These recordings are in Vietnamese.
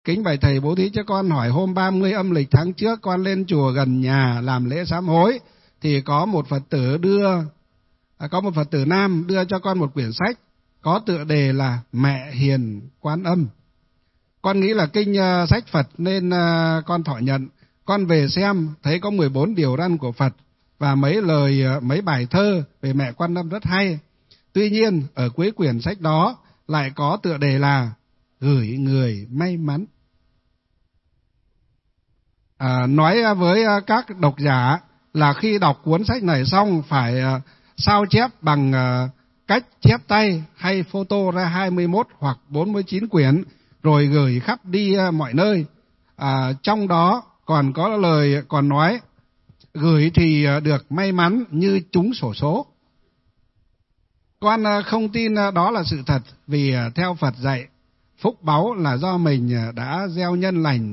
Kính bạch thầy, bố thí cho con hỏi, hôm 30 âm lịch tháng trước con lên chùa gần nhà làm lễ sám hối, thì có một Phật tử nam đưa cho con một quyển sách có tựa đề là Mẹ Hiền Quan Âm. Con nghĩ là kinh sách Phật nên con thọ nhận. Con về xem thấy có 14 điều răn của Phật và mấy bài thơ về mẹ Quan Âm rất hay. Tuy nhiên ở cuối quyển sách đó lại có tựa đề là Gửi Người May Mắn. Nói với các độc giả là khi đọc cuốn sách này xong phải sao chép bằng cách chép tay hay photo ra 21 hoặc 49 quyển rồi gửi khắp đi mọi nơi. Trong đó còn có lời còn nói gửi thì được may mắn như trúng xổ số. Con không tin đó là sự thật, vì theo Phật dạy phúc báu là do mình đã gieo nhân lành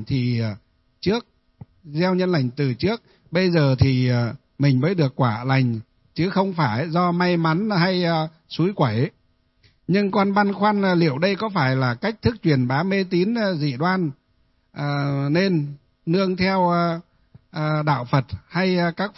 gieo nhân lành từ trước, bây giờ thì mình mới được quả lành, chứ không phải do may mắn hay xúi quẩy. Nhưng con băn khoăn liệu đây có phải là cách thức truyền bá mê tín dị đoan, nên nương theo đạo Phật hay các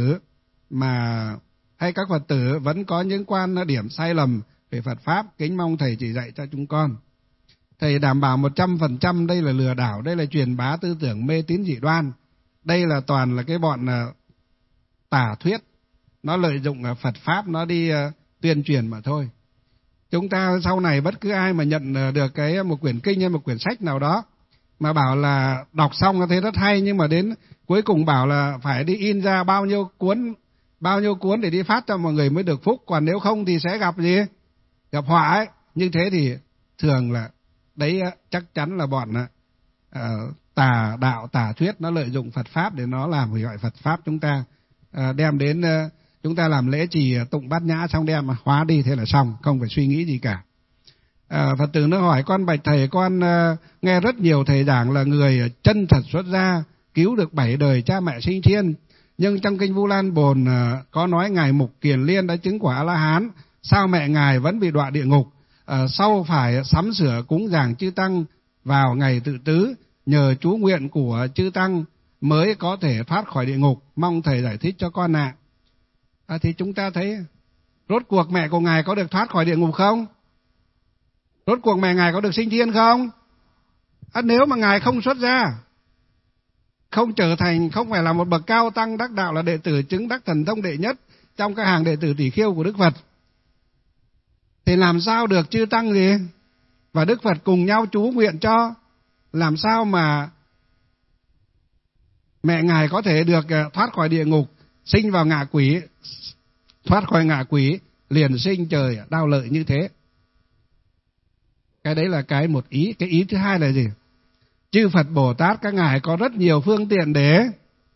Phật tử vẫn có những quan điểm sai lầm về Phật Pháp. Kính mong thầy chỉ dạy cho chúng con. Thầy đảm bảo 100% đây là lừa đảo, đây là truyền bá tư tưởng mê tín dị đoan. Đây là toàn là cái bọn tà thuyết, nó lợi dụng Phật Pháp, nó đi tuyên truyền mà thôi. Chúng ta sau này bất cứ ai mà nhận được một quyển kinh hay một quyển sách nào đó mà bảo là đọc xong nó thấy rất hay, nhưng mà đến cuối cùng bảo là phải đi in ra bao nhiêu cuốn để đi phát cho mọi người mới được phúc, còn nếu không thì sẽ gặp gì? Gặp họa ấy. Như thế thì thường là đấy chắc chắn là bọn tà đạo tà thuyết, nó lợi dụng Phật Pháp để nó làm hủy hoại Phật Pháp chúng ta, đem đến chúng ta làm lễ trì tụng bát nhã xong đem hóa đi, thế là xong, không phải suy nghĩ gì cả. Phật tử nó hỏi, con bạch thầy, con nghe rất nhiều thầy giảng là người chân thật xuất gia cứu được 7 đời cha mẹ sinh thiên, nhưng trong kinh Vu Lan Bồn có nói ngài Mục Kiền Liên đã chứng quả A-la-hán, sao mẹ ngài vẫn bị đọa địa ngục? Sau phải sắm sửa cúng dường chư tăng vào ngày tự tứ, nhờ chú nguyện của chư tăng mới có thể thoát khỏi địa ngục, mong thầy giải thích cho con ạ. Thì chúng ta thấy rốt cuộc mẹ của ngài có được thoát khỏi địa ngục không? Rốt cuộc mẹ ngài có được sinh thiên không? Nếu mà ngài không xuất gia, không trở thành, không phải là một bậc cao tăng đắc đạo, là đệ tử chứng đắc thần thông đệ nhất trong các hàng đệ tử tỷ khiêu của Đức Phật, thì làm sao được chư tăng gì và Đức Phật cùng nhau chú nguyện cho? Làm sao mà mẹ ngài có thể được thoát khỏi địa ngục, sinh vào ngạ quỷ, thoát khỏi ngạ quỷ liền sinh trời đau lợi như thế? Cái đấy là cái một ý. Cái ý thứ hai là gì? Chư Phật Bồ Tát các ngài có rất nhiều phương tiện để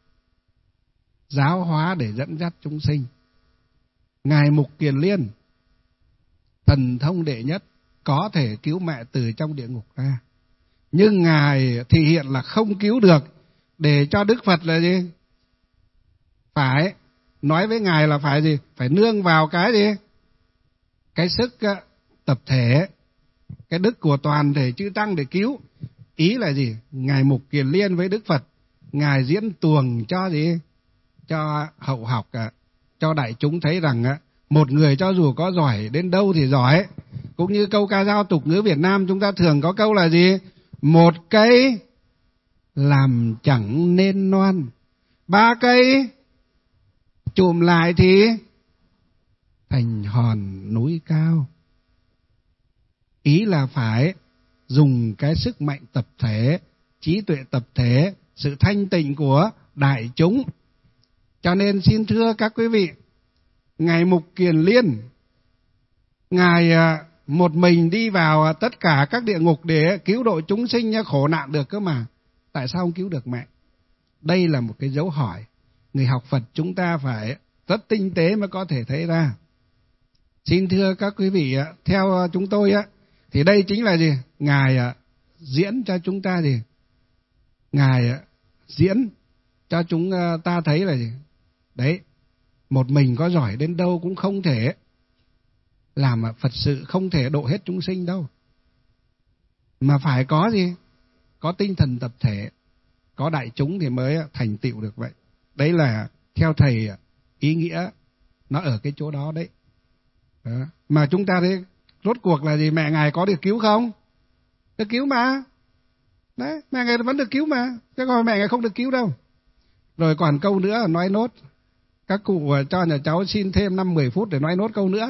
giáo hóa, để dẫn dắt chúng sinh. Ngài Mục Kiền Liên thần thông đệ nhất có thể cứu mẹ từ trong địa ngục ra, nhưng ngài thì hiện là không cứu được, để cho Đức Phật là gì? Phải nói với ngài là phải gì? Phải nương vào cái gì? Cái sức tập thể, cái đức của toàn thể chư tăng để cứu. Ý là gì? Ngài Mục Kiền Liên với Đức Phật, ngài diễn tuồng cho gì? Cho hậu học, cho đại chúng thấy rằng một người cho dù có giỏi đến đâu thì giỏi. Cũng như câu ca dao tục ngữ Việt Nam chúng ta thường có câu là gì? Một cây làm chẳng nên non, 3 cây chùm lại thì thành hòn núi cao. Ý là phải dùng cái sức mạnh tập thể, trí tuệ tập thể, sự thanh tịnh của đại chúng. Cho nên xin thưa các quý vị, ngài Mục Kiền Liên, ngài một mình đi vào tất cả các địa ngục để cứu độ chúng sinh khổ nạn được cơ mà. Tại sao không cứu được mẹ? Đây là một cái dấu hỏi. Người học Phật chúng ta phải rất tinh tế mới có thể thấy ra. Xin thưa các quý vị, theo chúng tôi thì đây chính là gì? Ngài diễn cho chúng ta gì? Ngài diễn cho chúng ta thấy là gì? Đấy, một mình có giỏi đến đâu cũng không thể làm Phật sự, không thể độ hết chúng sinh đâu. Mà phải có gì? có tinh thần tập thể, có đại chúng thì mới thành tựu được vậy. Đấy là theo thầy ý nghĩa nó ở cái chỗ đó đấy. Đó. Mà chúng ta thấy rốt cuộc là gì? Mẹ Ngài có được cứu không? Được cứu mà. Đấy, mẹ Ngài vẫn được cứu mà. Chứ còn mẹ Ngài không được cứu đâu. Rồi còn câu nữa nói nốt. Các cụ cho nhà cháu xin thêm 5-10 phút để nói nốt câu nữa.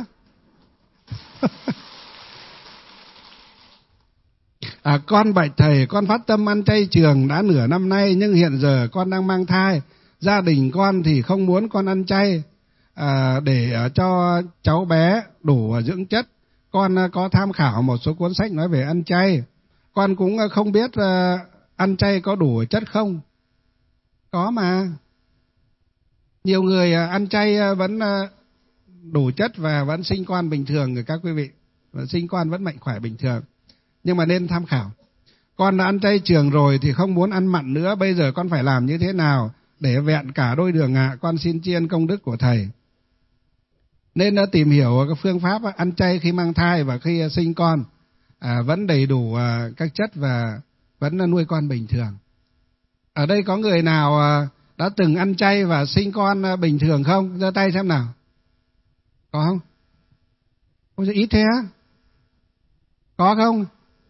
Con bạch thầy, con phát tâm ăn chay trường đã nửa năm nay, nhưng hiện giờ con đang mang thai. Gia đình con thì không muốn con ăn chay để cho cháu bé đủ dưỡng chất. Con có tham khảo một số cuốn sách nói về ăn chay. Con cũng không biết ăn chay có đủ chất không. Có mà. Nhiều người ăn chay vẫn đủ chất và vẫn sinh con bình thường rồi các quý vị. Sinh con vẫn mạnh khỏe bình thường. Nhưng mà nên tham khảo. Con đã ăn chay trường rồi thì không muốn ăn mặn nữa. Bây giờ con phải làm như thế nào để vẹn cả đôi đường ạ? Con xin tri ân công đức của thầy. Nên tìm hiểu các phương pháp ăn chay khi mang thai và khi sinh con. Vẫn đầy đủ các chất và vẫn nuôi con bình thường. Ở đây có người nào đã từng ăn chay và sinh con bình thường không? Giơ tay xem nào. Có không? Ôi, ít thế á? Có không?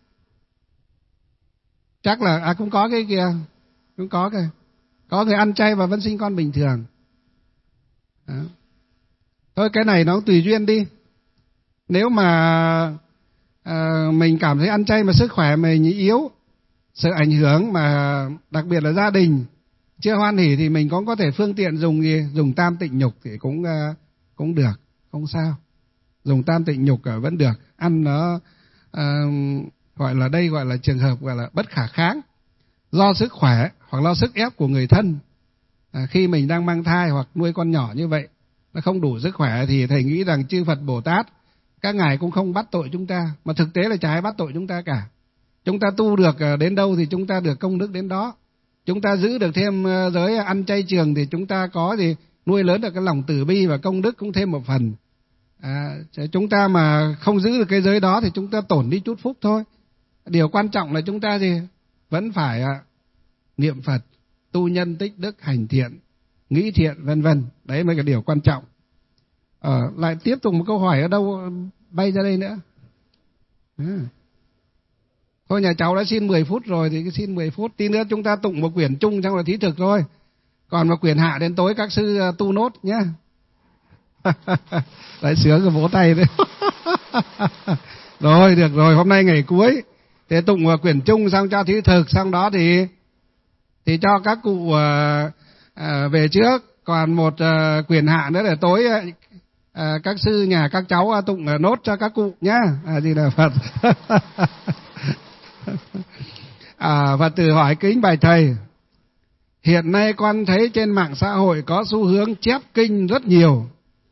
Chắc là cũng có cái kìa. Cũng có kìa. Có người ăn chay và vẫn sinh con bình thường. Đó. Thôi cái này nó tùy duyên đi. Nếu mà mình cảm thấy ăn chay mà sức khỏe mình yếu, sự ảnh hưởng mà đặc biệt là gia đình chưa hoan hỉ thì mình cũng có thể phương tiện dùng tam tịnh nhục thì cũng được, không sao. Dùng tam tịnh nhục vẫn được. Ăn nó gọi là trường hợp gọi là bất khả kháng, do sức khỏe hoặc do sức ép của người thân. Khi mình đang mang thai hoặc nuôi con nhỏ như vậy, nó không đủ sức khỏe thì thầy nghĩ rằng chư Phật Bồ Tát các ngài cũng không bắt tội chúng ta, mà thực tế là chả ai bắt tội chúng ta cả. Chúng ta tu được đến đâu thì chúng ta được công đức đến đó. Chúng ta giữ được thêm giới ăn chay trường thì chúng ta có gì nuôi lớn được cái lòng từ bi và công đức cũng thêm một phần. Chúng ta mà không giữ được cái giới đó thì chúng ta tổn đi chút phúc thôi. Điều quan trọng là chúng ta gì vẫn phải niệm Phật, tu nhân tích đức, hành thiện, nghĩ thiện, vân vân. Đấy mới là điều quan trọng. Lại tiếp tục một câu hỏi ở đâu bay ra đây nữa. Thôi nhà cháu đã xin 10 phút rồi thì cứ xin 10 phút. Tí nữa chúng ta tụng một quyển chung trong là thí thực thôi. Còn một quyển hạ đến tối các sư tu nốt nhé. Đấy sướng rồi, vỗ tay đấy. Rồi được rồi, hôm nay ngày cuối. Thế tụng quyển chung xong cho thí thực, xong đó thì cho các cụ về trước. Còn một quyển hạ nữa để tối các sư nhà các cháu tụng nốt cho các cụ nhá. Di Đà Phật. Phật tử hỏi kính bạch thầy, hiện nay con thấy trên mạng xã hội có xu hướng chép kinh rất nhiều.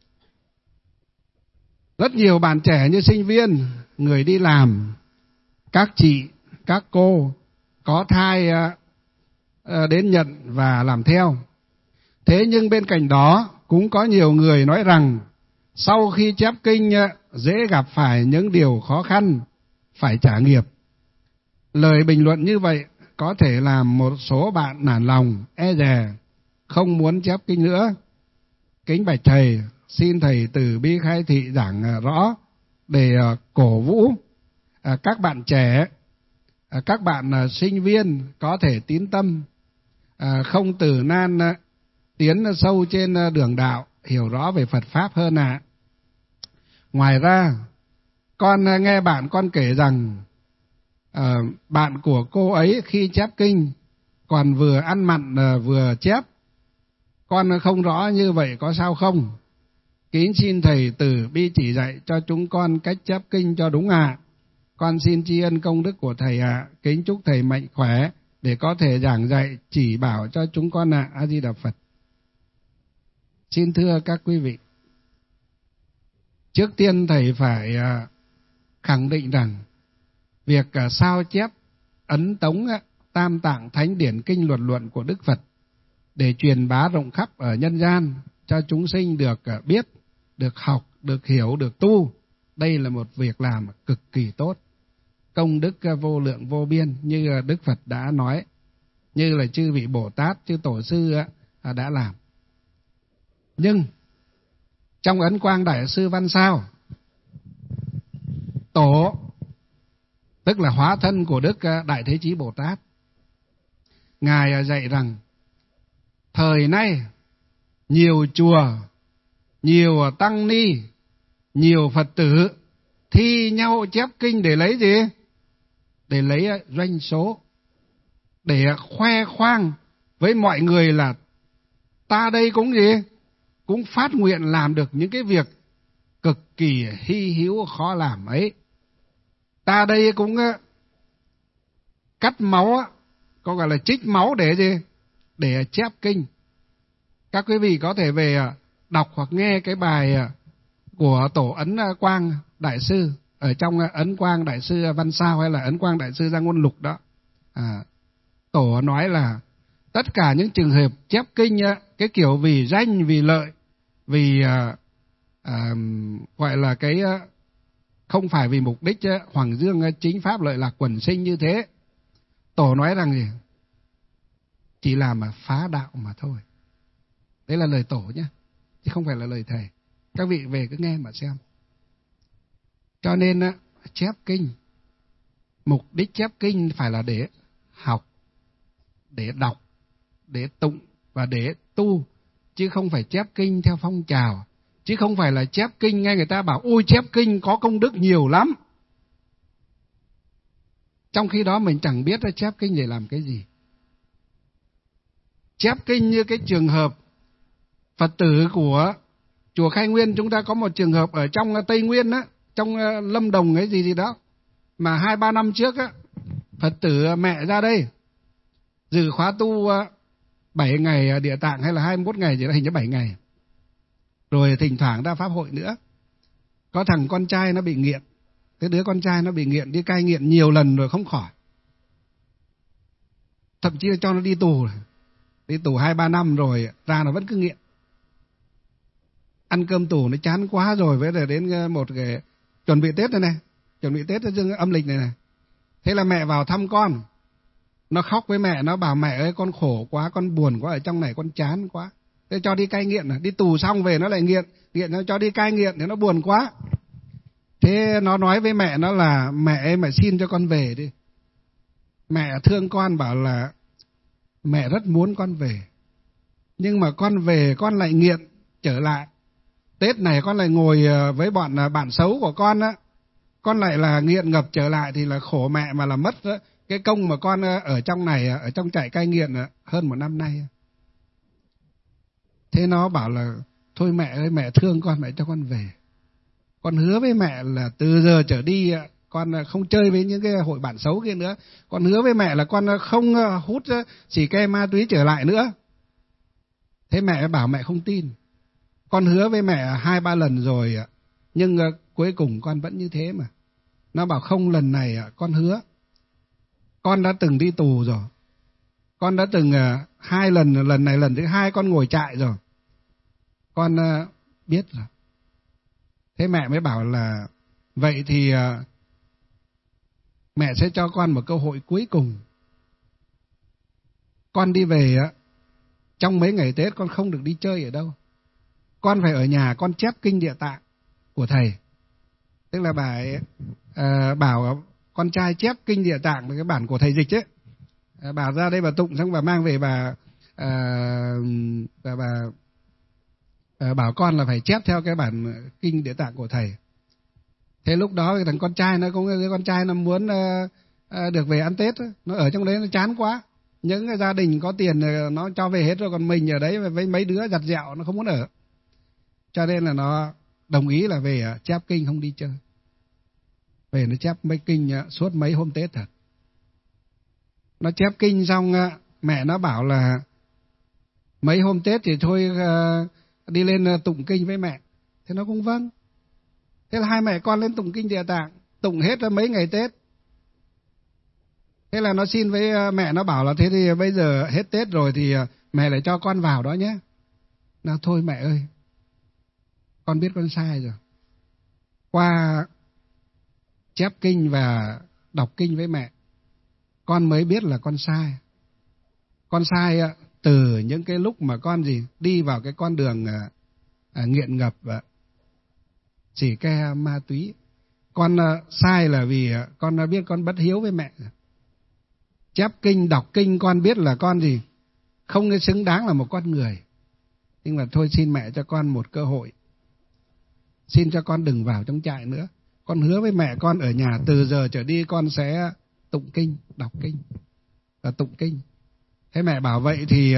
Rất nhiều bạn trẻ như sinh viên, người đi làm, các chị, các cô có thai đến nhận và làm theo. Thế nhưng bên cạnh đó cũng có nhiều người nói rằng sau khi chép kinh dễ gặp phải những điều khó khăn, phải trả nghiệp. Lời bình luận như vậy có thể làm một số bạn nản lòng, e dè, không muốn chép kinh nữa. Kính bạch thầy, xin thầy từ bi khai thị giảng rõ để cổ vũ các bạn trẻ, các bạn sinh viên có thể tín tâm, không từ nan tiến sâu trên đường đạo, hiểu rõ về Phật Pháp hơn ạ. Ngoài ra, con nghe bạn con kể rằng bạn của cô ấy khi chép kinh còn vừa ăn mặn vừa chép. Con không rõ như vậy có sao không? Kính xin thầy từ bi chỉ dạy cho chúng con cách chép kinh cho đúng ạ. Con xin tri ân công đức của thầy ạ. Kính chúc thầy mạnh khỏe để có thể giảng dạy chỉ bảo cho chúng con ạ. A Di Đà Phật. Xin thưa các quý vị, trước tiên thầy phải khẳng định rằng việc sao chép ấn tống tam tạng thánh điển kinh luật luận của Đức Phật để truyền bá rộng khắp ở nhân gian cho chúng sinh được biết, được học, được hiểu, được tu, đây là một việc làm cực kỳ tốt. công đức vô lượng vô biên như Đức Phật đã nói, như là chư vị Bồ Tát, chư Tổ sư đã làm. Nhưng trong Ấn Quang Đại Sư Văn Sao, Tổ tức là hóa thân của Đức Đại Thế Chí Bồ Tát, Ngài dạy rằng thời nay nhiều chùa, nhiều tăng ni, nhiều Phật tử thi nhau chép kinh để lấy gì? Để lấy doanh số, để khoe khoang với mọi người là ta đây cũng gì? Cũng phát nguyện làm được những cái việc cực kỳ hy hữu khó làm ấy. Ta đây cũng cắt máu, có gọi là trích máu để gì? Để chép kinh. Các quý vị có thể về đọc hoặc nghe cái bài của Tổ Ấn Quang Đại Sư ở trong Ấn Quang Đại Sư Văn Sao hay là Ấn Quang Đại Sư Gia Ngôn Lục đó. Tổ nói là tất cả những trường hợp chép kinh cái kiểu vì danh, vì lợi, vì gọi là cái không phải vì mục đích hoàng dương chính pháp lợi lạc quần sinh như thế. Tổ nói rằng gì? Chỉ làm mà phá đạo mà thôi. Đấy là lời Tổ nhé, chứ không phải là lời thầy. Các vị về cứ nghe mà xem. Cho nên chép kinh, mục đích chép kinh phải là để học, để đọc, để tụng và để tu, chứ không phải chép kinh theo phong trào, chứ không phải là chép kinh nghe người ta bảo ôi chép kinh có công đức nhiều lắm. Trong khi đó mình chẳng biết là chép kinh để làm cái gì. Chép kinh như cái trường hợp Phật tử của chùa Khai Nguyên, chúng ta có một trường hợp ở trong Tây Nguyên á, trong Lâm Đồng ấy gì đó, mà 2-3 năm trước á, Phật tử mẹ ra đây dự khóa tu 7 ngày Địa Tạng hay là 21 ngày gì đó, hình như 7 ngày. Rồi thỉnh thoảng ra pháp hội nữa. Có thằng con trai nó bị nghiện. Cái đứa con trai nó bị nghiện, đi cai nghiện nhiều lần rồi không khỏi. Thậm chí là cho nó đi tù. Đi tù 2-3 năm rồi ra nó vẫn cứ nghiện. Ăn cơm tù nó chán quá rồi, với là đến một cái chuẩn bị Tết này, chuẩn bị Tết dương âm lịch này. Thế là mẹ vào thăm con. Nó khóc với mẹ, nó bảo mẹ ơi con khổ quá, con buồn quá, ở trong này con chán quá. Thế cho đi cai nghiện, đi tù xong về nó lại nghiện, nó cho đi cai nghiện thì nó buồn quá. Thế nó nói với mẹ nó là mẹ ơi mẹ xin cho con về đi. Mẹ thương con bảo là mẹ rất muốn con về, nhưng mà con về con lại nghiện trở lại. Tết này con lại ngồi với bọn bạn xấu của con á, con lại là nghiện ngập trở lại thì là khổ mẹ, mà là mất cái công mà con ở trong này, ở trong trại cai nghiện hơn 1 năm nay. Thế nó bảo là thôi mẹ ơi mẹ thương con, mẹ cho con về. Con hứa với mẹ là từ giờ trở đi con không chơi với những cái hội bạn xấu kia nữa. Con hứa với mẹ là con không hút xì ke ma túy trở lại nữa. Thế mẹ bảo mẹ không tin. Con hứa với mẹ 2-3 lần rồi, nhưng cuối cùng con vẫn như thế mà. Nó bảo không, lần này con hứa. Con đã từng đi tù rồi. Con đã từng 2 lần, lần này lần thứ 2 con ngồi trại rồi. Con biết rồi. Thế mẹ mới bảo là vậy thì mẹ sẽ cho con một cơ hội cuối cùng. Con đi về trong mấy ngày Tết con không được đi chơi ở đâu. Con phải ở nhà con chép kinh Địa Tạng của thầy. Tức là bà ấy, bảo con trai chép kinh Địa Tạng với cái bản của thầy dịch ấy. Bà ra đây bà tụng xong bà mang về bà bảo con là phải chép theo cái bản kinh Địa Tạng của thầy. Thế lúc đó thằng con trai nó cũng, con trai nó muốn được về ăn Tết, nó ở trong đấy nó chán quá. Những cái gia đình có tiền nó cho về hết rồi, còn mình ở đấy với mấy đứa giặt dẹo nó không muốn ở. Cho nên là nó đồng ý là về chép kinh không đi chơi. Về nó chép mấy kinh suốt mấy hôm Tết thật. Nó chép kinh xong mẹ nó bảo là mấy hôm Tết thì thôi đi lên tụng kinh với mẹ. Thế nó cũng vâng. Thế là hai mẹ con lên tụng kinh Địa Tạng, tụng hết mấy ngày Tết. Thế là nó xin với mẹ, nó bảo là thế thì bây giờ hết Tết rồi thì mẹ lại cho con vào đó nhé. Nào thôi mẹ ơi, con biết con sai rồi. Qua chép kinh và đọc kinh với mẹ, con mới biết là con sai. Con sai từ những cái lúc mà con đi vào cái con đường nghiện ngập xì ke ma túy. Con sai là vì con đã biết con bất hiếu với mẹ. Chép kinh, đọc kinh con biết là con không xứng đáng là một con người. Nhưng mà thôi, xin mẹ cho con một cơ hội. Xin cho con đừng vào trong trại nữa. Con hứa với mẹ con ở nhà từ giờ trở đi con sẽ tụng kinh, đọc kinh và tụng kinh. Thế mẹ bảo vậy thì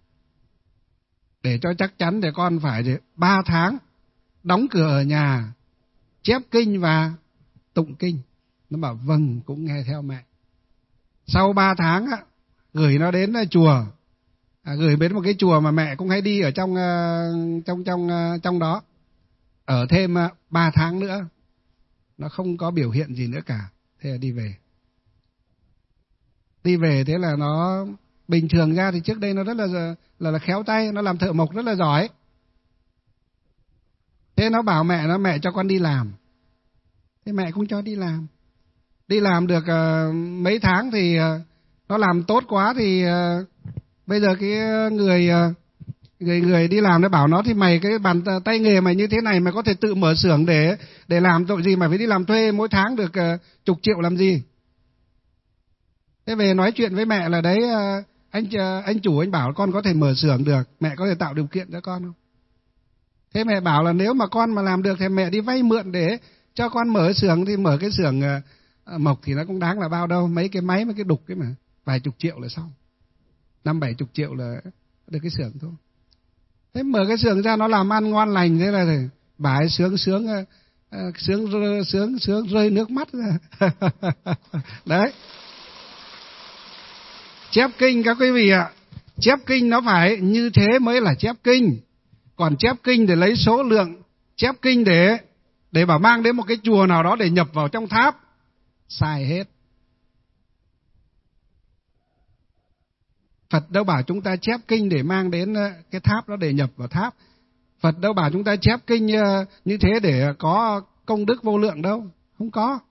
để cho chắc chắn thì con phải 3 tháng đóng cửa ở nhà, chép kinh và tụng kinh. Nó bảo vâng, cũng nghe theo mẹ. Sau 3 tháng gửi nó đến chùa, gửi đến một cái chùa mà mẹ cũng hay đi ở trong đó. Ở thêm 3 tháng nữa, nó không có biểu hiện gì nữa cả. Thế là đi về. Đi về thế là nó bình thường ra thì trước đây nó rất là khéo tay, nó làm thợ mộc rất là giỏi. Thế nó bảo mẹ cho con đi làm. Thế mẹ cũng cho đi làm. Đi làm được mấy tháng thì nó làm tốt quá thì bây giờ cái người đi làm nó bảo nó thì mày cái bàn tay nghề mày như thế này mày có thể tự mở xưởng để làm tội gì mà phải đi làm thuê mỗi tháng được chục triệu làm gì. Thế về nói chuyện với mẹ là đấy, anh chủ anh bảo con có thể mở xưởng được, mẹ có thể tạo điều kiện cho con không? Thế mẹ bảo là nếu mà con mà làm được thì mẹ đi vay mượn để cho con mở xưởng, thì mở cái xưởng mộc thì nó cũng đáng là bao đâu, mấy cái máy mấy cái đục cái mà vài chục triệu là xong, 50-70 triệu là được cái xưởng thôi. Thế mở cái xưởng ra nó làm ăn ngon lành, thế là bà ấy sướng rơi nước mắt ra. Đấy. Chép kinh các quý vị ạ, chép kinh nó phải như thế mới là chép kinh. Còn chép kinh để lấy số lượng, chép kinh để bảo mang đến một cái chùa nào đó để nhập vào trong tháp, sai hết. Phật đâu bảo chúng ta chép kinh để mang đến cái tháp đó để nhập vào tháp. Phật đâu bảo chúng ta chép kinh như thế để có công đức vô lượng đâu, không có.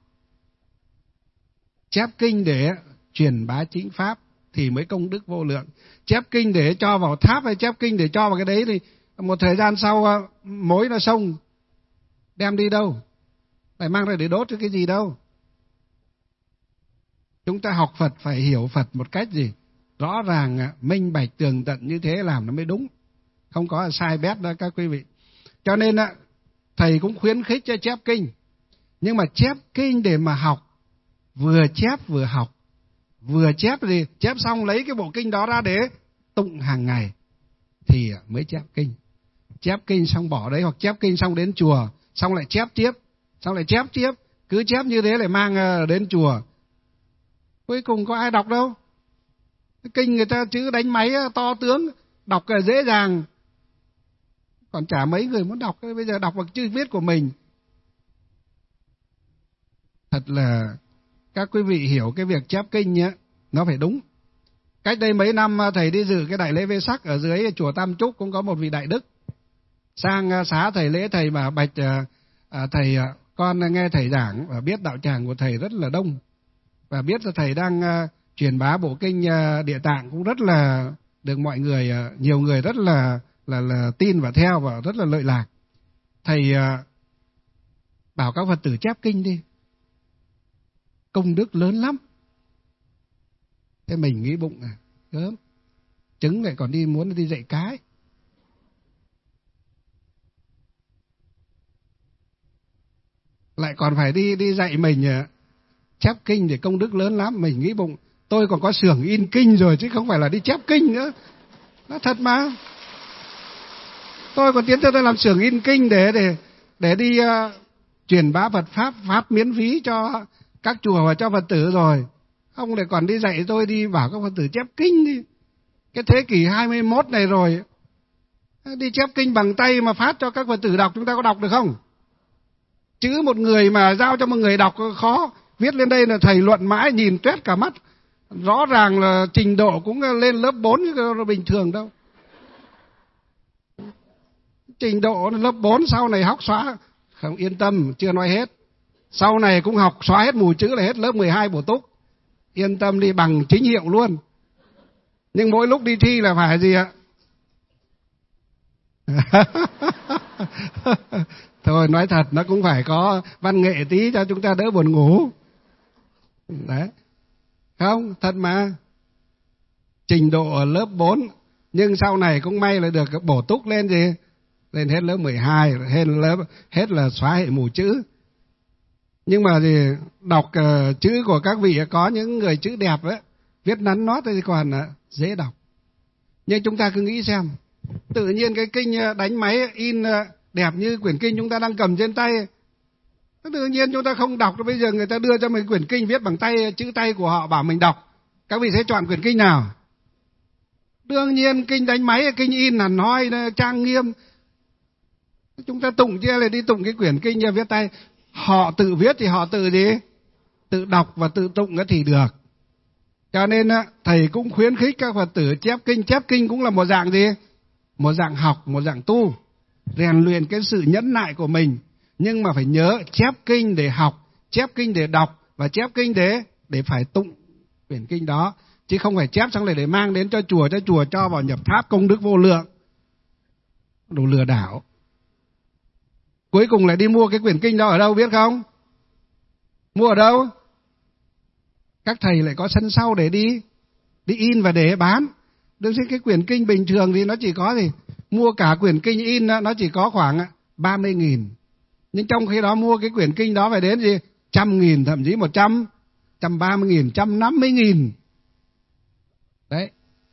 Chép kinh để truyền bá chính pháp thì mới công đức vô lượng. Chép kinh để cho vào tháp hay chép kinh để cho vào cái đấy thì một thời gian sau mối nó xông, đem đi đâu? Phải mang ra để đốt cái gì đâu. Chúng ta học Phật phải hiểu Phật một cách rõ ràng, minh bạch, tường tận như thế làm nó mới đúng. Không có sai bét đó các quý vị. Cho nên thầy cũng khuyến khích cho chép kinh. Nhưng mà chép kinh để mà học, vừa chép vừa học. Vừa chép thì chép xong lấy cái bộ kinh đó ra để tụng hàng ngày thì mới chép kinh. Chép kinh xong bỏ đấy, hoặc chép kinh xong đến chùa xong lại chép tiếp, xong lại chép tiếp, cứ chép như thế lại mang đến chùa. Cuối cùng có ai đọc đâu. Kinh người ta chữ đánh máy to tướng, đọc dễ dàng, còn chả mấy người muốn đọc. Bây giờ đọc bằng chữ viết của mình. Thật là các quý vị hiểu cái việc chép kinh ấy, nó phải đúng. Cách đây mấy năm thầy đi dự cái đại lễ Vê Sắc ở dưới chùa Tam Trúc, cũng có một vị đại đức sang xá thầy lễ. Thầy mà bạch thầy, con nghe thầy giảng và biết đạo tràng của thầy rất là đông, và biết là thầy đang truyền bá bộ kinh Địa Tạng cũng rất là được mọi người, nhiều người rất là tin và theo và rất là lợi lạc. Thầy bảo các Phật tử chép kinh đi, công đức lớn lắm. Thế mình nghĩ bụng gớm, trứng lại còn muốn đi dạy cái. Lại còn phải đi dạy mình chép kinh để công đức lớn lắm. Mình nghĩ bụng, tôi còn có xưởng in kinh rồi chứ không phải là đi chép kinh nữa. Nó thật mà. Tôi còn tiến tới tôi làm xưởng in kinh để đi truyền bá Phật Pháp miễn phí cho các chùa và cho Phật tử rồi. Ông lại còn đi dạy tôi đi bảo các Phật tử chép kinh đi. Cái thế kỷ 21 này rồi, đi chép kinh bằng tay mà phát cho các Phật tử đọc, chúng ta có đọc được không? Chữ một người mà giao cho một người đọc khó. Viết lên đây là thầy luận mãi nhìn tuét cả mắt. Rõ ràng là trình độ cũng lên lớp 4 chứ bình thường đâu. Trình độ lớp 4 sau này hóc xóa. Không, yên tâm, chưa nói hết. Sau này cũng học xóa hết mù chữ là hết lớp 12 bổ túc. Yên tâm đi, bằng chính hiệu luôn. Nhưng mỗi lúc đi thi là phải gì ạ? Thôi nói thật, nó cũng phải có văn nghệ tí cho chúng ta đỡ buồn ngủ. Đấy. Không, thật mà. Trình độ ở lớp 4, nhưng sau này cũng may là được bổ túc lên gì? Lên hết lớp 12, hết là xóa hệ mù chữ. Nhưng mà thì đọc chữ của các vị có những người chữ đẹp ấy, viết nắn nót thì còn dễ đọc. Nhưng chúng ta cứ nghĩ xem, tự nhiên cái kinh đánh máy in đẹp như quyển kinh chúng ta đang cầm trên tay, tự nhiên chúng ta không đọc. Bây giờ người ta đưa cho mình quyển kinh viết bằng tay, chữ tay của họ, bảo mình đọc, các vị sẽ chọn quyển kinh nào? Đương nhiên kinh đánh máy, kinh in hẳn hoi trang nghiêm. Chúng ta tụng chứ là đi tụng cái quyển kinh viết tay. Họ tự viết thì họ tự gì? Tự đọc và tự tụng thì được. Cho nên thầy cũng khuyến khích các Phật tử chép kinh. Chép kinh cũng là một dạng gì? Một dạng học, một dạng tu, rèn luyện cái sự nhẫn nại của mình. Nhưng mà phải nhớ chép kinh để học, chép kinh để đọc, và chép kinh để phải tụng quyển kinh đó. Chứ không phải chép xong lại để mang đến cho chùa cho vào nhập tháp công đức vô lượng. Đồ lừa đảo. Cuối cùng lại đi mua cái quyển kinh đó ở đâu biết không? Mua ở đâu? Các thầy lại có sân sau để đi in và để bán. Đương nhiên cái quyển kinh bình thường thì nó chỉ có gì? Mua cả quyển kinh in nó chỉ có khoảng 30.000. Nhưng trong khi đó mua cái quyển kinh đó phải đến gì? 100.000, thậm chí 130.000, 150.000. Đấy.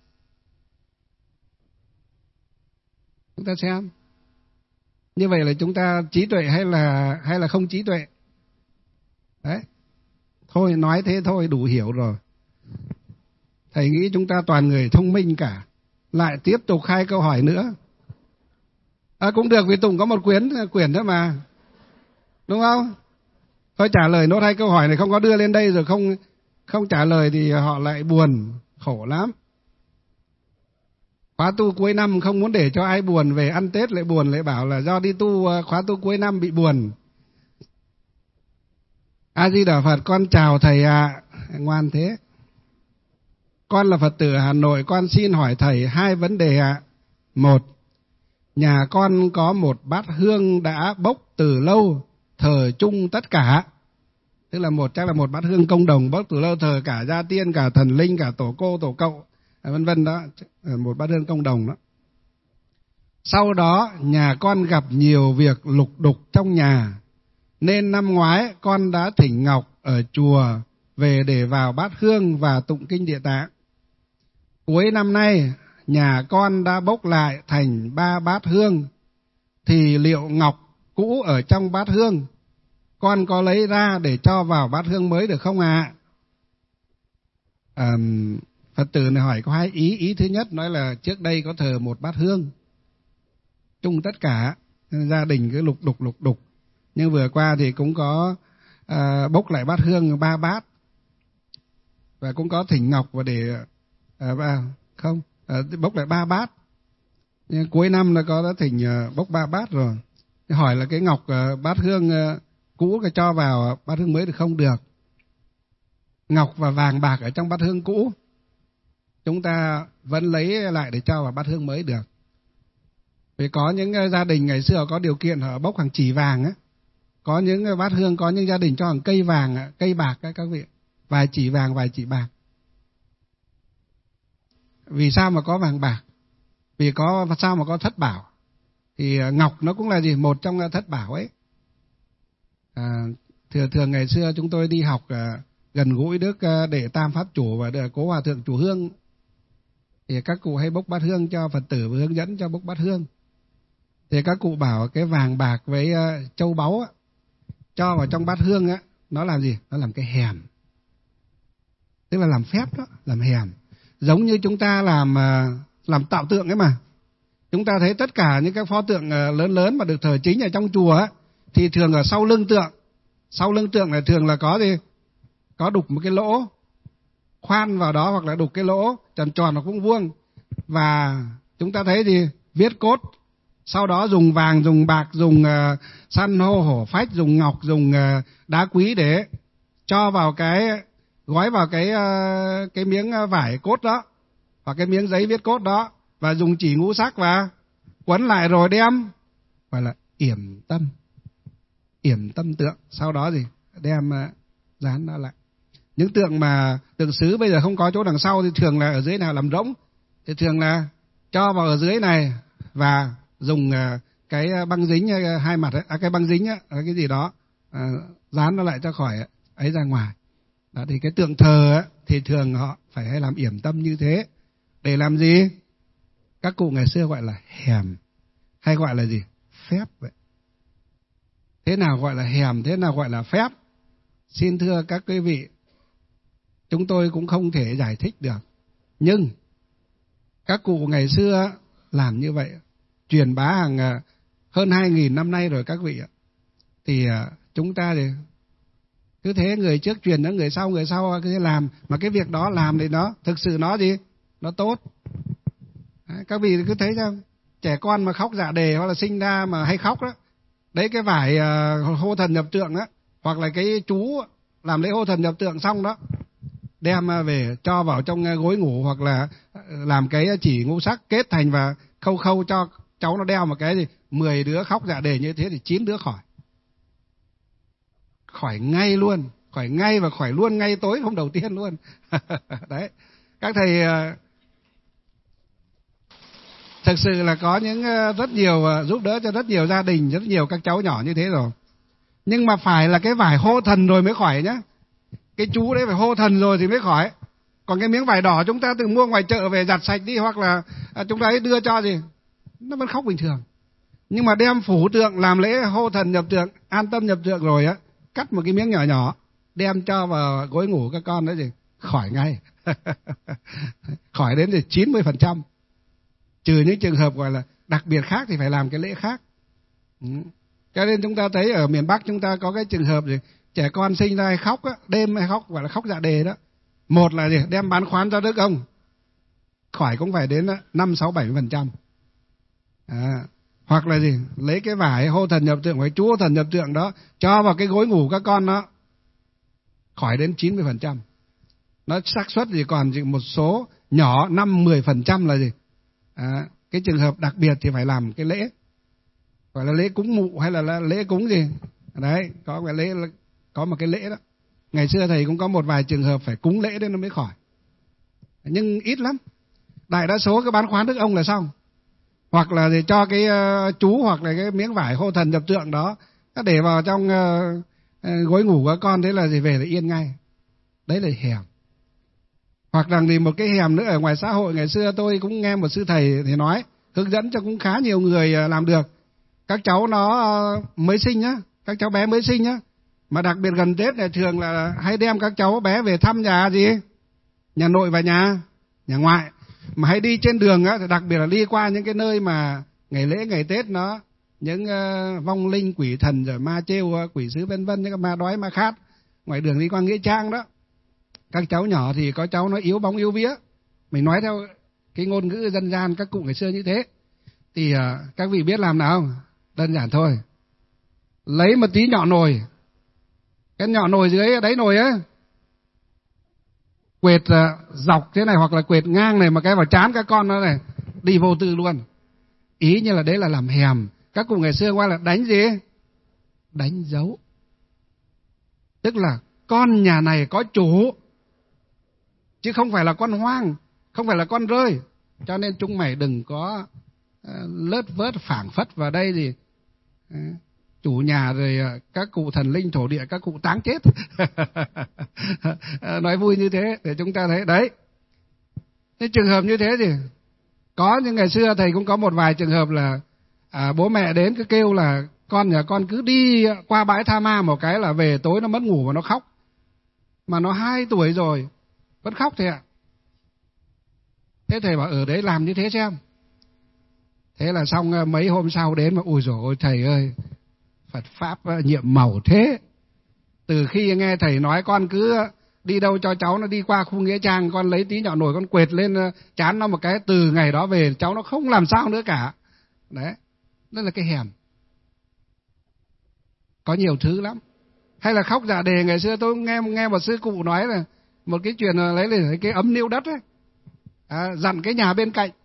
Chúng ta xem. Như vậy là chúng ta trí tuệ hay là không trí tuệ? Đấy. Thôi nói thế thôi đủ hiểu rồi. Thầy nghĩ chúng ta toàn người thông minh cả. Lại tiếp tục 2 câu hỏi nữa. Cũng được vì Tùng có một quyển thôi mà. Đúng không? Thôi trả lời nốt 2 câu hỏi này, không có đưa lên đây rồi không trả lời thì họ lại buồn, khổ lắm. Khóa tu cuối năm không muốn để cho ai buồn, về ăn Tết lại buồn, lại bảo là do đi tu khóa tu cuối năm bị buồn. A Di Đà Phật, con chào thầy ạ. Ngoan thế. Con là Phật tử Hà Nội, con xin hỏi thầy 2 vấn đề ạ. 1. Nhà con có một bát hương đã bốc từ lâu, thờ chung tất cả. Tức là chắc là một bát hương công đồng bốc từ lâu, thờ cả gia tiên, cả thần linh, cả tổ cô, tổ cậu, vân vân đó, một bát hương công đồng đó. Sau đó nhà con gặp nhiều việc lục đục trong nhà, nên năm ngoái con đã thỉnh Ngọc ở chùa về để vào bát hương và tụng kinh Địa Tạng. Cuối năm nay nhà con đã bốc lại thành 3 bát hương, thì liệu ngọc cũ ở trong bát hương con có lấy ra để cho vào bát hương mới được không ạ? Phật tử này hỏi có 2 ý. Ý thứ nhất nói là trước đây có thờ một bát hương chung tất cả, gia đình cứ lục đục. Nhưng vừa qua thì cũng có bốc lại bát hương 3 bát, và cũng có thỉnh Ngọc và để bốc lại 3 bát. Nhưng cuối năm là đã thỉnh bốc 3 bát rồi. Hỏi là cái ngọc bát hương cũ cái cho vào bát hương mới được không? Được. Ngọc và vàng bạc ở trong bát hương cũ chúng ta vẫn lấy lại để cho vào bát hương mới được. Vì có những gia đình ngày xưa có điều kiện họ bốc hàng chỉ vàng á, có những bát hương, có những gia đình cho hàng cây vàng, cây bạc các vị, vài chỉ vàng, vài chỉ bạc. Vì sao mà có vàng bạc? Vì sao mà có thất bảo? Thì ngọc nó cũng là gì? Một trong thất bảo ấy. Thường ngày xưa chúng tôi đi học gần gũi Đức Đệ Tam Pháp Chủ và Cố Hòa Thượng Chủ Hương, thì các cụ hay bốc bát hương cho Phật tử và hướng dẫn cho bốc bát hương. Thì các cụ bảo cái vàng bạc với châu báu á, cho vào trong bát hương á, nó làm gì? Nó làm cái hèm. Tức là làm phép đó, làm hèm. Giống như chúng ta làm tạo tượng ấy mà. Chúng ta thấy tất cả những cái pho tượng lớn mà được thờ chính ở trong chùa á, thì thường ở sau lưng tượng. Sau lưng tượng là thường là có gì? Có đục một cái lỗ, khoan vào đó, hoặc là đục cái lỗ tròn tròn hoặc cũng vuông. Và chúng ta thấy gì? Viết cốt sau đó dùng vàng, dùng bạc, dùng san hô, hổ phách, dùng ngọc, dùng đá quý để cho vào gói vào cái miếng vải cốt đó, hoặc cái miếng giấy viết cốt đó, và dùng chỉ ngũ sắc và quấn lại rồi đem, gọi là yểm tâm tượng. Sau đó đem dán nó lại. Những tượng sứ bây giờ không có chỗ đằng sau thì thường là ở dưới nào làm rỗng, thì thường là cho vào ở dưới này và dùng cái băng dính hai mặt ấy, cái băng dính ấy, cái gì đó dán nó lại cho khỏi ấy ra ngoài. Đó, thì cái tượng thờ ấy, thì thường họ phải hay làm yểm tâm như thế. Để làm gì? Các cụ ngày xưa gọi là hèm, hay gọi là gì? Phép vậy. Thế nào gọi là hèm, thế nào gọi là phép? Xin thưa các quý vị, chúng tôi cũng không thể giải thích được. Nhưng các cụ ngày xưa làm như vậy, truyền bá hàng hơn 2.000 năm nay rồi các vị ạ. Thì chúng ta thì cứ thế, người trước truyền đến người sau cứ làm. Mà cái việc đó làm thì nó thực sự nó gì? Nó tốt. Đấy, các vị cứ thấy không? Trẻ con mà khóc dạ đề hoặc là sinh ra mà hay khóc đó, đấy cái vải hô thần nhập tượng đó, hoặc là cái chú làm lễ hô thần nhập tượng xong đó, đem về cho vào trong gối ngủ, hoặc là làm cái chỉ ngũ sắc kết thành và khâu cho cháu nó đeo một cái gì. 10 đứa khóc dạ đề như thế thì 9 đứa khỏi ngay luôn, khỏi ngay và khỏi luôn ngay tối hôm đầu tiên luôn. Đấy, các thầy thực sự là có những rất nhiều giúp đỡ cho rất nhiều gia đình, rất nhiều các cháu nhỏ như thế rồi. Nhưng mà phải là cái vải hô thần rồi mới khỏi nhá. Cái chú đấy phải hô thần rồi thì mới khỏi. Còn cái miếng vải đỏ chúng ta tự mua ngoài chợ về giặt sạch đi, hoặc là chúng ta ấy đưa cho gì, nó vẫn khóc bình thường. Nhưng mà đem phủ tượng làm lễ hô thần nhập tượng, an tâm nhập tượng rồi á, cắt một cái miếng nhỏ nhỏ đem cho vào gối ngủ các con đấy gì, khỏi ngay. Khỏi đến thì 90%. Trừ những trường hợp gọi là đặc biệt khác thì phải làm cái lễ khác. Cho nên chúng ta thấy ở miền Bắc chúng ta có cái trường hợp gì, trẻ con sinh ra hay khóc á, đêm hay khóc, gọi là khóc dạ đề đó. Một là gì, đem bán khoán cho đức ông, khỏi cũng phải đến 5-6-7%. Hoặc là gì, lấy cái vải hô thần nhập tượng, phải chú hô thần nhập tượng đó, cho vào cái gối ngủ các con đó, khỏi đến 90%. Nó xác suất gì còn chỉ một số nhỏ 5-10% là gì, cái trường hợp đặc biệt thì phải làm cái lễ, gọi là lễ cúng mụ hay là lễ cúng gì đấy, có cái lễ, có một cái lễ đó. Ngày xưa thầy cũng có một vài trường hợp phải cúng lễ đến nó mới khỏi, nhưng ít lắm. Đại đa số cái bán khoán đức ông là xong, hoặc là để cho cái chú hoặc là cái miếng vải hô thần nhập tượng đó để vào trong gối ngủ của con, thế là gì, về là yên ngay. Đấy là hèm. Hoặc rằng thì một cái hèm nữa ở ngoài xã hội, ngày xưa tôi cũng nghe một sư thầy thì nói, hướng dẫn cho cũng khá nhiều người làm được. Các cháu nó mới sinh nhá, các cháu bé mới sinh nhá, mà đặc biệt gần Tết này thường là hay đem các cháu bé về thăm nhà gì, nhà nội và nhà ngoại. Mà hay đi trên đường á, thì đặc biệt là đi qua những cái nơi mà ngày lễ ngày Tết nó những vong linh quỷ thần rồi ma trêu quỷ sứ vân vân, những cái ma đói ma khát ngoài đường đi qua nghĩa trang đó. Các cháu nhỏ thì có cháu nó yếu bóng yếu vía, mình nói theo cái ngôn ngữ dân gian các cụ ngày xưa như thế. Thì các vị biết làm nào không? Đơn giản thôi, lấy một tí nhọ nồi, cái nhọ nồi dưới đáy nồi á, quệt dọc thế này hoặc là quệt ngang này, mà cái vào trán các con nó này, đi vô tư luôn. Ý như là đấy là làm hèm. Các cụ ngày xưa qua là đánh gì? Đánh dấu. Tức là con nhà này có chủ, chứ không phải là con hoang, không phải là con rơi. Cho nên chúng mày đừng có lớt vớt phảng phất vào đây gì chủ nhà rồi các cụ thần linh thổ địa, các cụ táng chết. Nói vui như thế để chúng ta thấy đấy. Cái trường hợp như thế thì có, những ngày xưa thầy cũng có một vài trường hợp là bố mẹ đến cứ kêu là con nhà con cứ đi qua bãi Tha Ma một cái là về tối nó mất ngủ và nó khóc. Mà nó 2 tuổi rồi vẫn khóc thế ạ. Thế thầy bảo ở đấy làm như thế xem. Thế là xong mấy hôm sau đến mà ui dồi ôi thầy ơi, Phật Pháp nhiệm màu thế. Từ khi nghe thầy nói con cứ đi đâu cho cháu nó đi qua khu nghĩa trang, con lấy tí nhọ nồi con quệt lên trán nó một cái, từ ngày đó về cháu nó không làm sao nữa cả. Đấy. Đó là cái hèm. Có nhiều thứ lắm. Hay là khóc dạ đề, ngày xưa tôi nghe một sư cụ nói là một cái chuyện là lấy cái ấm niêu đất ấy, dặn cái nhà bên cạnh.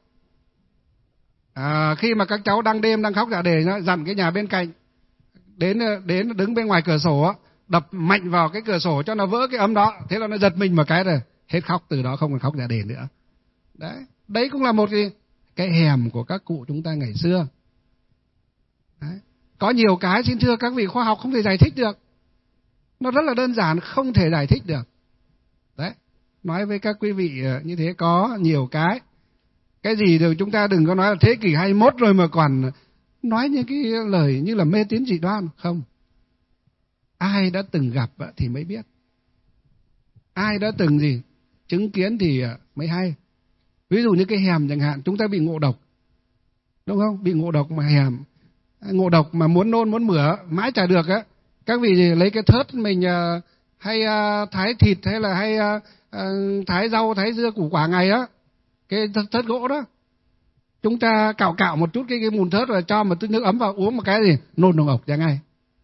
Khi mà các cháu đang đêm đang khóc dạ đề, nó dặn cái nhà bên cạnh đến đứng bên ngoài cửa sổ, đập mạnh vào cái cửa sổ cho nó vỡ cái ấm đó. Thế là nó giật mình một cái rồi hết khóc, từ đó không còn khóc dạ đề nữa. Đấy cũng là một cái hèm của các cụ chúng ta ngày xưa. Đấy. Có nhiều cái xin thưa các vị, khoa học không thể giải thích được. Nó rất là đơn giản, không thể giải thích được. Đấy, nói với các quý vị như thế, có nhiều cái gì rồi chúng ta đừng có nói là thế kỷ 21 rồi mà còn nói những cái lời như là mê tín dị đoan. Không. Ai đã từng gặp thì mới biết. Ai đã từng chứng kiến thì mới hay. Ví dụ như cái hèm chẳng hạn, chúng ta bị ngộ độc, đúng không? Bị ngộ độc mà hèm, ngộ độc mà muốn nôn muốn mửa mãi chả được á. Các vị lấy cái thớt mình hay thái thịt hay là hay thái rau thái dưa củ quả ngày á, cái thớt gỗ đó, chúng ta cạo một chút cái mùn thớt rồi cho một tí nước ấm vào uống một cái nôn đồng ộc ra ngay.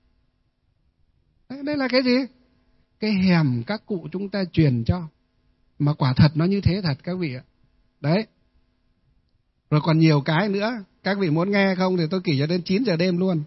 Đây là cái gì? Cái hèm các cụ chúng ta truyền cho, mà quả thật nó như thế thật các vị ạ. Đấy. Rồi còn nhiều cái nữa, các vị muốn nghe không thì tôi kể cho đến 9 giờ đêm luôn.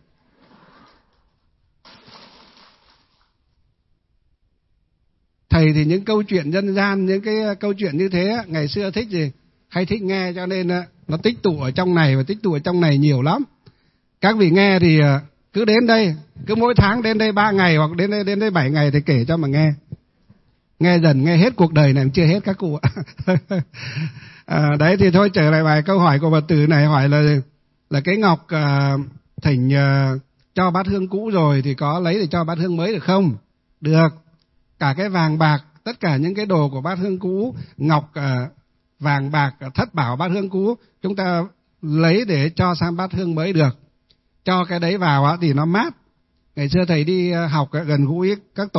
Thầy thì những câu chuyện dân gian, những cái câu chuyện như thế ngày xưa thích hay thích nghe, cho nên nó tích tụ ở trong này và tích tụ ở trong này nhiều lắm. Các vị nghe thì cứ đến đây, cứ mỗi tháng đến đây 3 ngày hoặc đến đây 7 ngày thì kể cho mà nghe. Nghe dần, nghe hết cuộc đời này chưa hết các cụ ạ. Đấy thì thôi, trở lại bài câu hỏi của Phật tử này, hỏi là cái ngọc thỉnh cho bát hương cũ rồi thì có lấy để cho bát hương mới được không? Được. Cả cái vàng bạc, tất cả những cái đồ của bát hương cũ, ngọc vàng bạc thất bảo bát hương cũ, chúng ta lấy để cho sang bát hương mới được. Cho cái đấy vào thì nó mát. Ngày xưa thầy đi học gần gũi các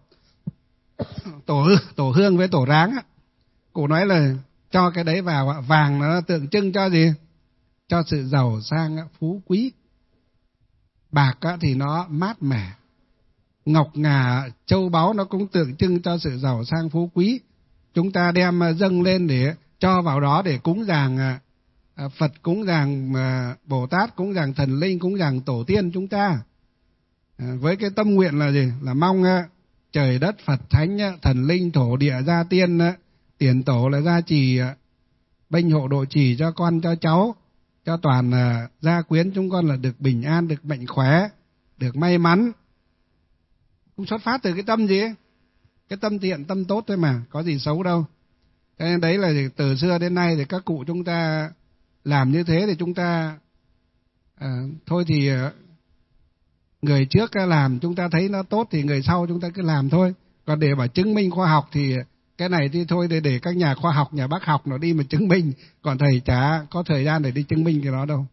tổ hương với tổ ráng, cụ nói là cho cái đấy vào, vàng nó tượng trưng cho gì? Cho sự giàu sang phú quý. Bạc thì nó mát mẻ. Ngọc ngà châu báu nó cũng tượng trưng cho sự giàu sang phú quý. Chúng ta đem dâng lên để cho vào đó để cúng dường Phật, cúng dường Bồ Tát, cúng dường thần linh, cúng dường tổ tiên chúng ta. Với cái tâm nguyện là gì? Là mong trời đất Phật thánh, thần linh thổ địa gia tiên, tiền tổ là gia trì bênh hộ độ trì cho con cho cháu, cho toàn gia quyến chúng con là được bình an, được mạnh khỏe, được may mắn. Cũng xuất phát từ cái tâm gì ấy? Cái tâm thiện, tâm tốt thôi mà, có gì xấu đâu. Cho nên đấy là từ xưa đến nay thì các cụ chúng ta làm như thế thì chúng ta thôi thì người trước làm chúng ta thấy nó tốt thì người sau chúng ta cứ làm thôi. Còn để bảo chứng minh khoa học thì cái này thì thôi để các nhà khoa học, nhà bác học nó đi mà chứng minh. Còn thầy chả có thời gian để đi chứng minh cái đó đâu.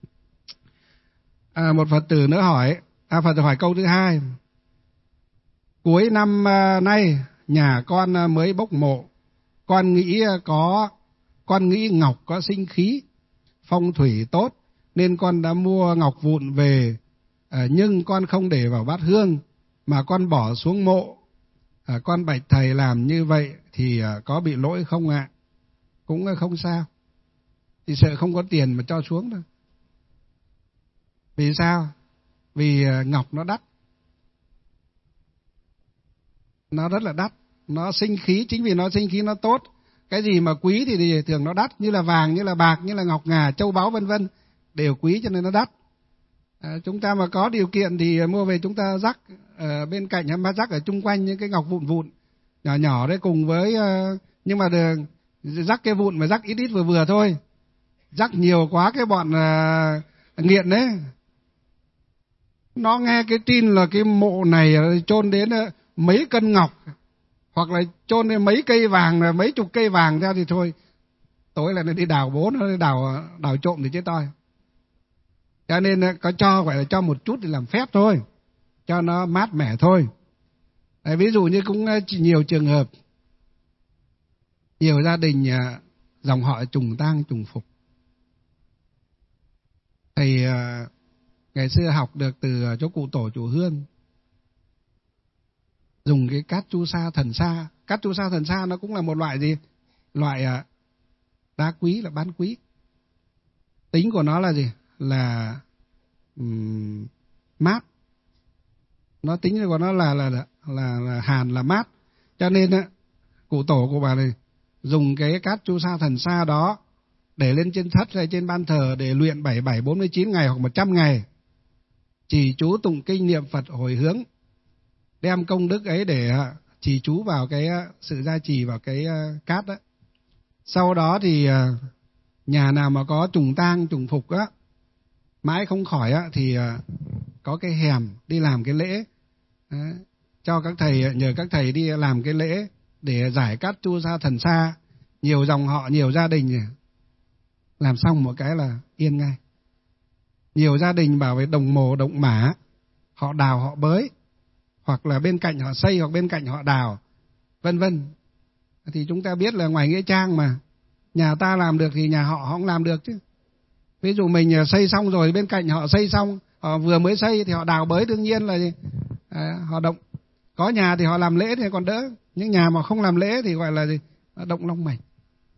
Một Phật tử nữa hỏi, Phật tử hỏi câu thứ hai. Cuối năm nay nhà con mới bốc mộ, con nghĩ ngọc có sinh khí, phong thủy tốt nên con đã mua ngọc vụn về, nhưng con không để vào bát hương mà con bỏ xuống mộ. Con bạch thầy làm như vậy thì có bị lỗi không ạ? Cũng không sao, thì sợ không có tiền mà cho xuống thôi. Vì sao? Vì ngọc nó đắt, nó rất là đắt, nó sinh khí. Chính vì nó sinh khí nó tốt, cái gì mà quý thì thường nó đắt, như là vàng, như là bạc, như là ngọc ngà, châu báu vân vân, đều quý cho nên nó đắt. Chúng ta mà có điều kiện thì mua về chúng ta rắc ở bên cạnh, hay rắc ở chung quanh những cái ngọc vụn nhỏ nhỏ đấy, cùng với nhưng mà rắc cái vụn mà rắc ít ít vừa vừa thôi. Rắc nhiều quá cái bọn nghiện đấy, nó nghe cái tin là cái mộ này chôn đến mấy cân ngọc, hoặc là chôn đến mấy cây vàng, mấy chục cây vàng ra thì thôi, tối là nó đi đào bố, nó đào trộm thì chết toi. Cho nên có cho gọi là cho một chút để làm phép thôi, cho nó mát mẻ thôi. Ví dụ như cũng nhiều trường hợp, nhiều gia đình dòng họ trùng tang trùng phục. Thầy Ngày xưa học được từ chỗ cụ tổ chủ Hương, dùng cái cát chu sa thần sa. Cát chu sa thần sa nó cũng là một loại gì? Loại đá quý, là bán quý. Tính của nó là gì? Là mát. Nó tính của nó là hàn, là mát. Cho nên cụ tổ của bà này dùng cái cát chu sa thần sa đó để lên trên thất hay trên ban thờ để luyện 77, 49 ngày hoặc 100 ngày. Trì chú tụng kinh niệm Phật hồi hướng, đem công đức ấy để trì chú vào cái sự gia trì vào cái cát đó. Sau đó thì nhà nào mà có trùng tang, trùng phục á, mãi không khỏi á, thì có cái hèm đi làm cái lễ, cho các thầy, nhờ các thầy đi làm cái lễ để giải cát chu sa thần sa. Nhiều dòng họ, nhiều gia đình làm xong một cái là yên ngay. Nhiều gia đình bảo về đồng mồ động mả, họ đào họ bới, hoặc là bên cạnh họ xây hoặc bên cạnh họ đào, vân vân. Thì chúng ta biết là ngoài nghĩa trang mà nhà ta làm được thì nhà họ cũng làm được chứ. Ví dụ mình xây xong rồi bên cạnh họ xây xong, họ vừa mới xây thì họ đào bới, đương nhiên là gì? Họ động. Có nhà thì họ làm lễ thì còn đỡ, những nhà mà không làm lễ thì gọi là gì? Động long mạch.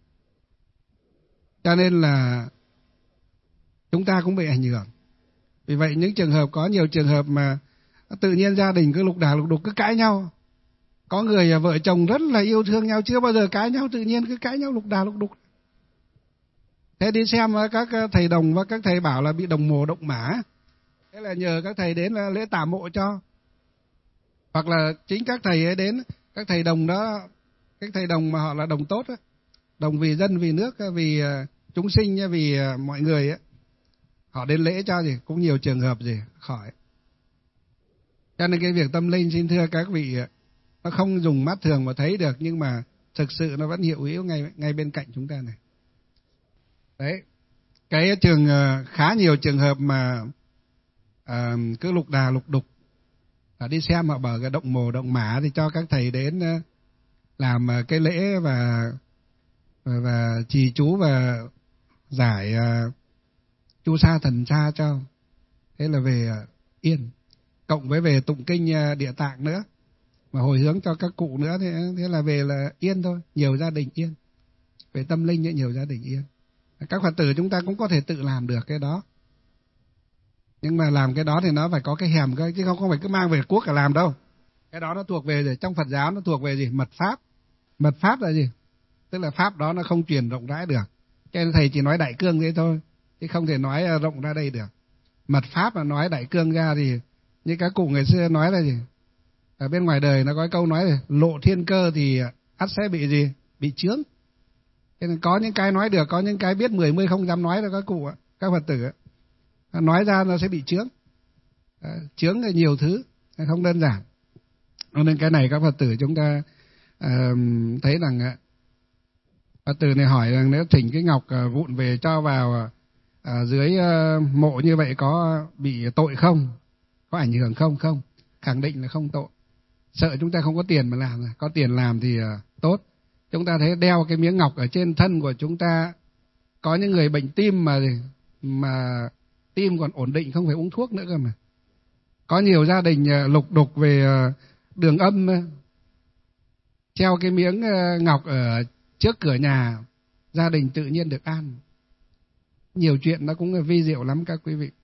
Cho nên là chúng ta cũng bị ảnh hưởng. Vì vậy những trường hợp, có nhiều trường hợp mà tự nhiên gia đình cứ lục đà lục đục, cứ cãi nhau. Có người vợ chồng rất là yêu thương nhau, chưa bao giờ cãi nhau, tự nhiên cứ cãi nhau lục đà lục đục. Thế đi xem các thầy đồng và các thầy bảo là bị đồng mồ động mả. Thế là nhờ các thầy đến lễ tả mộ cho. Hoặc là chính các thầy ấy đến, các thầy đồng đó, các thầy đồng mà họ là đồng tốt đó, đồng vì dân, vì nước, vì chúng sinh, vì mọi người ấy, họ đến lễ cho gì, cũng nhiều trường hợp gì khỏi. Cho nên cái việc tâm linh, xin thưa các vị, nó không dùng mắt thường mà thấy được, nhưng mà thực sự nó vẫn hiệu hữu ngay bên cạnh chúng ta này. Đấy, cái khá nhiều trường hợp mà cứ lục đà lục đục, đi xem họ bảo cái động mồ động mả thì cho các thầy đến làm cái lễ và trì chú và giải chu sa thần sa cho. Thế là về yên, cộng với về tụng kinh Địa Tạng nữa, mà hồi hướng cho các cụ nữa, thế là về là yên thôi. Nhiều gia đình yên, về tâm linh ấy, nhiều gia đình yên. Các Phật tử chúng ta cũng có thể tự làm được cái đó, nhưng mà làm cái đó thì nó phải có cái hèm cơ, chứ không phải cứ mang về cuốc cả làm đâu. Cái đó nó thuộc về gì? Trong Phật giáo nó thuộc về gì? Mật pháp. Mật pháp là gì? Tức là pháp đó nó không truyền rộng rãi được, cho nên thầy chỉ nói đại cương thế thôi, chứ không thể nói rộng ra đây được. Mật pháp là nói đại cương ra thì như các cụ ngày xưa nói là gì? Ở bên ngoài đời nó có câu nói là lộ thiên cơ thì ắt sẽ bị gì? Bị chướng. Cho nên có những cái nói được, có những cái biết 10 không dám nói đâu các cụ, các Phật tử. Nói ra nó sẽ bị chướng. Chướng là nhiều thứ, không đơn giản. Cho nên cái này các Phật tử chúng ta thấy rằng Phật tử này hỏi rằng nếu thỉnh cái ngọc vụn về cho vào dưới mộ như vậy có bị tội không? Có ảnh hưởng không? Không. Khẳng định là không tội. Sợ chúng ta không có tiền mà làm, có tiền làm thì tốt. Chúng ta thấy đeo cái miếng ngọc ở trên thân của chúng ta, có những người bệnh tim mà tim còn ổn định, không phải uống thuốc nữa cơ mà. Có nhiều gia đình lục đục về đường âm, treo cái miếng ngọc ở trước cửa nhà, gia đình tự nhiên được an. Nhiều chuyện nó cũng vi diệu lắm các quý vị.